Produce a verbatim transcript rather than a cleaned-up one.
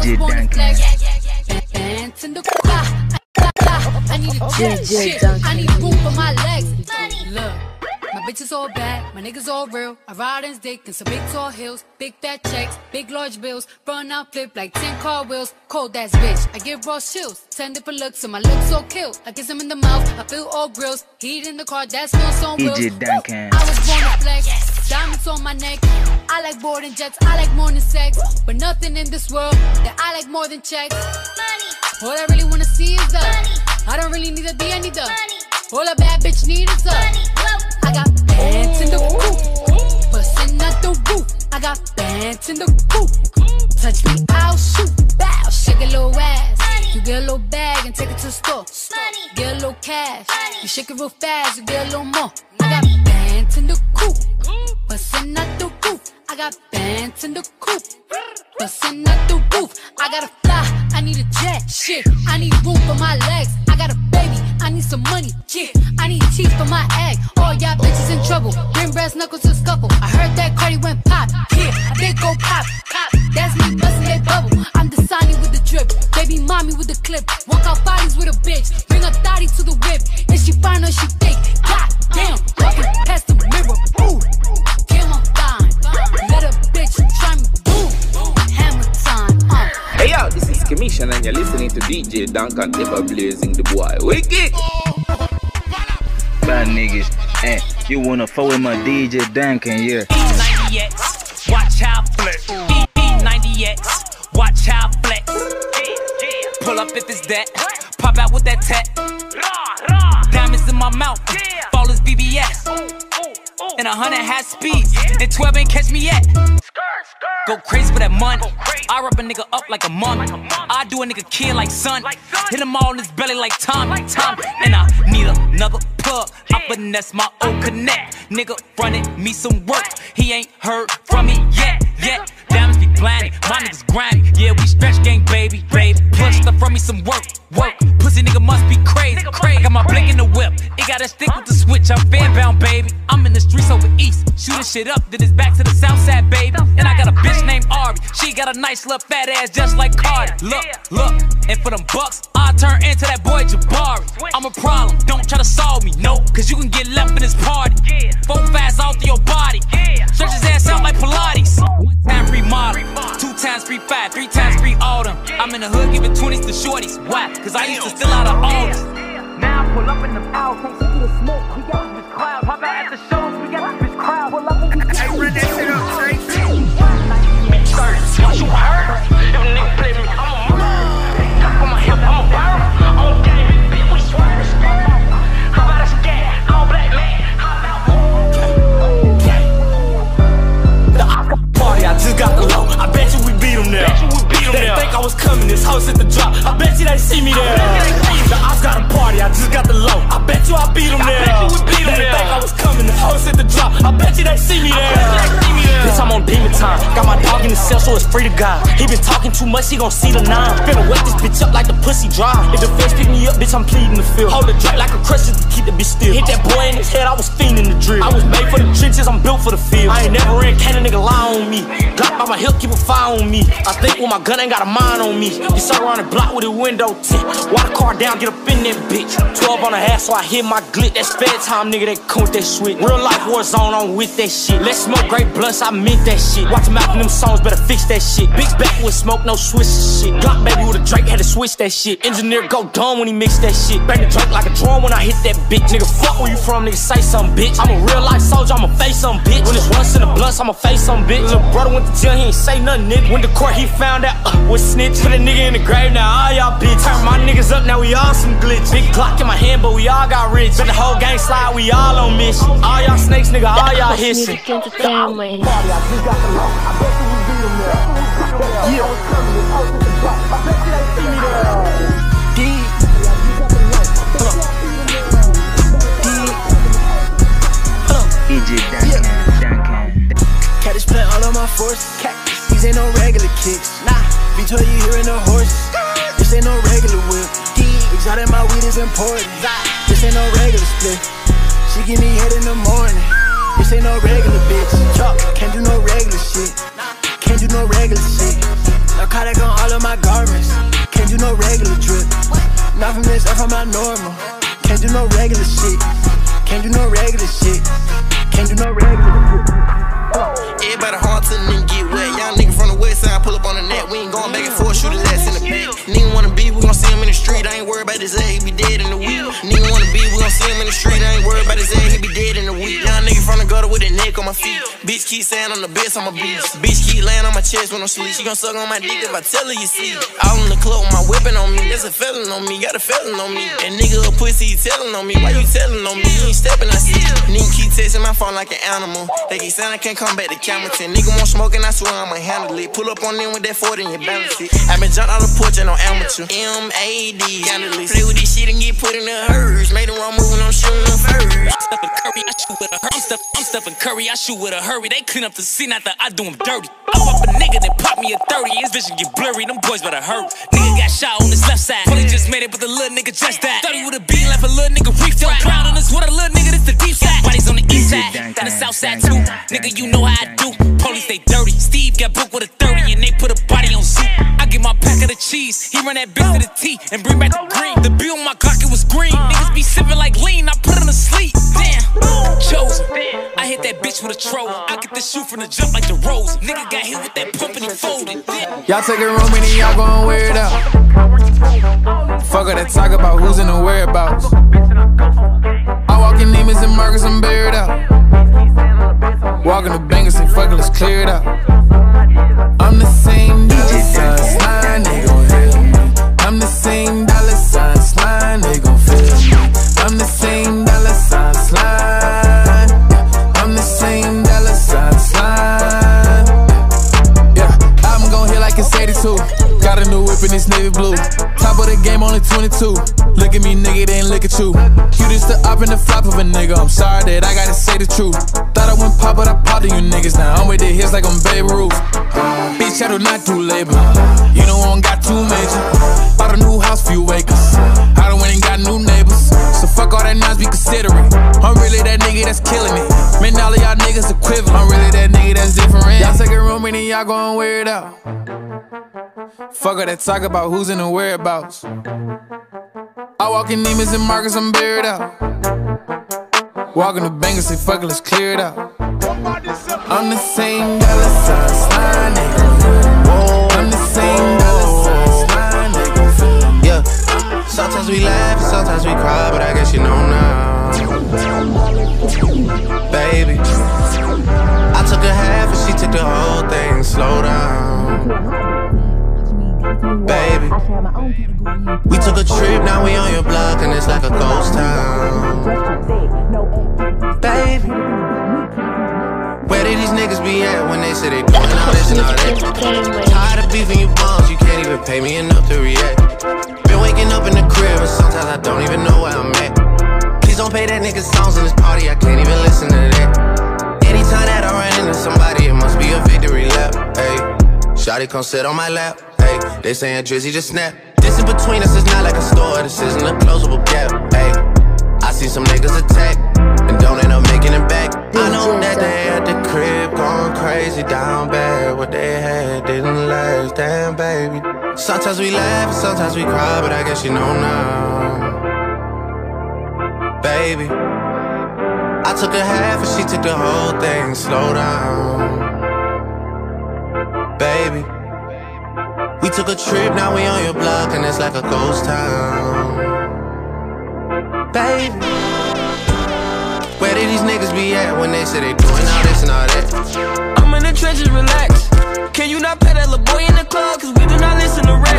J Duncan. Bands in the I need a jet shit. I need room for my legs. Look, my bitches all bad, my niggas all real. I ride in dick in some big tall hills, big fat checks, big large bills. Run out, flip like ten car wheels. Cold ass bitch, I give raw chills. Ten different looks, and my looks so kill. I kiss him in the mouth, I feel all grills. Heat in the car, that's no song wheels. J Duncan. I was born to flex, diamonds on my neck. I like boarding jets, I like more than sex. But nothing in this world that I like more than checks. Money. All I really wanna see is the money. I don't really need a D, I need the money. All a bad bitch need is the money. I got bands in the roof, bustin' out the roof. I got bands in the roof. Touch me, I'll shoot. Bow, shake a little ass. Money. You get a little bag and take it to the store. Money. Get a little cash. Money. You shake it real fast, you get a little more. I got bands in the coop, bustin' out the roof. I got bands in the coop, bustin' out the roof. I gotta fly, I need a jet, shit. I need room for my legs. I got a baby, I need some money, yeah. I need teeth for my egg. All y'all bitches in trouble, bring brass knuckles to scuffle. I heard that Cardi went pop, yeah. I did go pop, pop. That's me bustin' that bubble. I'm the Sonny with the drip, baby mommy with the clip. Walk out bodies with a bitch, bring a thotty to the whip. And she fine or she fake, god damn. Walking past the mirror, ooh. Get my fine, let a bitch try me, boom. Hammer time, uh. Hey yo, this is Commission and you're listening to D J Duncan, ever blazing the boy. Wicked! Bad niggas, eh? You wanna fuck with my D J Duncan, yeah. E ninety X, watch how flex. E ninety X, watch how flex. Pull up if it's that, pop out with that tech. Diamonds in my mouth, fall as B B S. And a hundred has speeds, and twelve ain't catch me yet. Go crazy for that money. I rub a nigga up like a mummy. I do a nigga kid like son. Hit him all in his belly like Tommy. Tommy. And I need another plug. I finesse my old connect. Nigga running me some work. He ain't heard from me yet. Yet. Diamonds be blinded. My niggas grimy. Yeah, we stretch gang, baby. Baby. Push stuff from me some work. Work. Pussy nigga must be crazy. Crazy. I got my blick in the whip. It gotta stick with the switch. I'm fan bound, baby. I'm in the streets over east. Shooting shit up. Then it's back to the south side, baby. And I got a bitch named Ari. She got a nice little fat ass just like Cardi. Look, look, and for them bucks, I turn into that boy Jabari. I'm a problem, don't try to solve me, no, cause you can get left in this party. Four fast out through your body. Stretch his ass out like Pilates. One time free model, two times free five, three times free autumn. I'm in the hood giving twenties to shorties. Why? Cause I used to steal out of August. Now I pull up in the house, can't see the smoke. We got this crowd, pop out at the shows, we got this crowd. Pull up in the house. Run that shit up, Tracy. What you heard? If a nigga play me, I'm a murder. Top on my hip, I'm a barrel. On game, bitch, we swear. How about a scat? All black man. The Oscar party, I just got the low. I bet you we beat them there. They think I was coming, this house at the drop. I bet you they see me there. The Oscar party, I just got the low. I bet you I beat them there. They think I was coming, this house at the drop. I bet you they see me there. Bitch, I'm on demon time. Got my dog in the cell, so it's free to God. He been talking too much, he gon' see the nine. Finna wet this bitch up like the pussy dry. If the feds pick me up, bitch, I'm pleading the field. Hold the drink like a crush just to keep the bitch still. Hit that boy in his head, I was fiending the drill. I was made for the trenches, I'm built for the field. I ain't never in, can't a nigga lie on me. Glock by my hip, keep a fire on me. I think with my gun, ain't got a mind on me. You saw around the block with a window tint. Walk the car down, get up in that bitch. twelve on the ass, so I hit my glit. That's fed time, nigga, that come with that switch. Real life war zone, I'm with that shit. Let's smoke great blunts, I meant that shit. Watch them out in them songs, better fix that shit. Big back with smoke, no switch shit. Glock baby with a Drake, had to switch that shit. Engineer go dumb when he mix that shit. Bang the Drake like a drum when I hit that bitch. Nigga, fuck where you from, nigga, say something, bitch. I'm a real life soldier, I'ma face some bitch. When it's once in the blunts, I'ma face some bitch. Little brother went to jail, he ain't say nothing, nigga. When the court, he found out, uh, was snitch. Put a nigga in the grave, now all y'all bitch. Turn my niggas up, now we all some glitch. Big Glock in my hand, but we all got rich. Bet the whole gang slide, we all on mission. All y'all snakes, nigga, all y'all hissing. Yeah. D J Duncan. Cactus plant all of my force. Cactus. These ain't no regular kicks. Nah. Between you hearing the horse. This ain't no regular whip. Exotic, my weed is important. This ain't no regular split. She give me head in the morning. This ain't no regular bitch. Can't do no regular shit. Can't do no regular shit. Narcotic on all of my garments. Can't do no regular drip. Not from this, I'm from my normal. Can't do no regular shit. Can't do no regular shit. Can't do no regular shit. Everybody hard till the nigga get wet. Young nigga from the west side pull up on the net. We ain't going back and forth, shoot his ass in the back. Nigga wanna be, we gon' see him in the street. I ain't worried about his ass, he be dead in the week. Nigga wanna be, we gon' see him in the street. I ain't worried about his ass, he be dead in the week. Young nigga from the gutter with a neck on my feet. Bitch keep saying I'm the best, I'm a beast. Bitch keep laying on my chest when I'm sleep. She gon' suck on my dick if I tell her you see. Out in the club with my whipping on me. That's a felon on me, got a felon on me. And nigga a pussy, he telling on me. Why you telling on me? You ain't stepping, I see. Nigga keep texting my phone like an animal. They keep saying I can't come back to Camerton. Nigga want smoking, I swear I'ma handle it. Pull up on them with that forty and you balance it. I been jumped out the porch and no amateur. M A D, analyst. Play with this shit and get put in the hearse. Made the wrong move and I'm shooting them first. I'm stuffing curry, I shoot with a hurry. I'm, stuff, I'm stuffing curry, I shoot with a hurry. They clean up the scene after I do them dirty. I pop a nigga, then pop me a thirty. His vision get blurry, them boys better hurt. Nigga got shot on his left side. Probably just made it, but the little nigga just died. thirty with a bean, left a little nigga reef. Don't drown on this with a little nigga, this the deep side. Bodies on the east side, down the south side too. Nigga, you know how I do. Police, they dirty. Steve got booked with a thirty and they put a body on suit. I get my pack of the cheese. He run that bitch to the T and bring back the green. The bill on my clock, it was green. Niggas be sipping like lean, I put him to sleep. Damn, chosen. I hit that bitch with a troll. I get the shoe from the jump like the rose. Nigga got hit with that pump and he folded. Y'all take a room and then y'all gon' wear it out. Fuck her that talk about who's in the whereabouts. I walk in Neiman's and Marcus, I'm buried out. Walking the bangers and fuck it, let's clear it out. I'm the same dollar sign slime, they gon' hear me. I'm the same dollar sign slime, they gon' feel me. I'm the same dollar sign slime. I'm the same dollar sign slime. Yeah, I'm gon' hit like it's eighty-two. Got a new whip in this navy blue. Top of the game, only twenty-two. Look at me, nigga, they ain't look at you. You just the up and the flop of a nigga. I'm sorry that I gotta say the truth. Thought I went pop, but I popped to you niggas. Now I'm with the hits like I'm Babe Ruth. Bitch, I do not do labor. You know I don't got too major. Bought a new house, few acres. I done went and got new neighbors. So fuck all that nonsense, be considerate. I'm really that nigga that's killing it. Man, all of y'all niggas equivalent. I'm really that nigga that's different. Y'all take a room and then y'all gon' wear it out. Fuck her that talk about who's in the whereabouts. I walk in Neiman's and Marcus, I'm buried out. Walking the bangers, say fuck it, let's clear it out. I'm the same dollar sign slime, they gon' feel me. I'm the same dollar sign slime, they gon' feel me. Yeah, sometimes we laugh and sometimes we cry, but I guess you know now. Baby, I took a half and she took the whole thing. Slow down, baby. We took a trip, now we on your block and it's like a ghost town. Baby, where did these niggas be at when they say they doing all this and all that? Tired of beefing you bums, you can't even pay me enough to react. Been waking up in the crib and sometimes I don't even know where I'm at. Please don't pay that nigga songs in this party, I can't even listen to that. Anytime that I run into somebody, it must be a victory lap. Hey, shawty come sit on my lap. Hey, they saying Drizzy just snap. This in between us is not like a store, this isn't a closable gap. Hey, I see some niggas attack and don't end up making it back. I know that they at the crib going crazy down bad. What they had didn't last, damn baby. Sometimes we laugh and sometimes we cry, but I guess you know now. Baby, I took a half and she took the whole thing. Slow down, baby. We took a trip, now we on your block and it's like a ghost town. Baby, where did these niggas be at when they say they doing all this and all that? I'm in the trenches, relax. Can you not pet that little boy in the club? Cause we do not listen to rap.